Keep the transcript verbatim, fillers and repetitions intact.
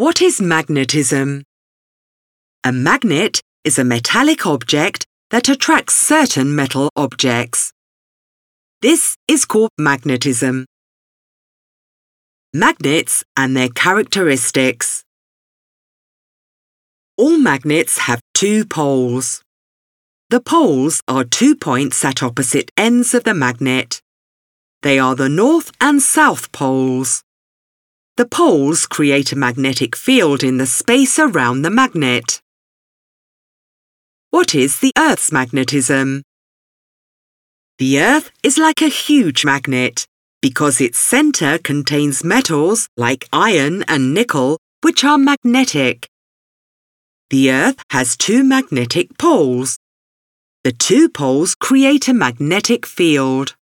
What is magnetism? A magnet is a metallic object that attracts certain metal objects. This is called magnetism. Magnets and their characteristics. All magnets have two poles. The poles are two points at opposite ends of the magnet. They are the north and south poles. The poles create a magnetic field in the space around the magnet. What is the Earth's magnetism? The Earth is like a huge magnet because its center contains metals like iron and nickel, which are magnetic. The Earth has two magnetic poles. The two poles create a magnetic field.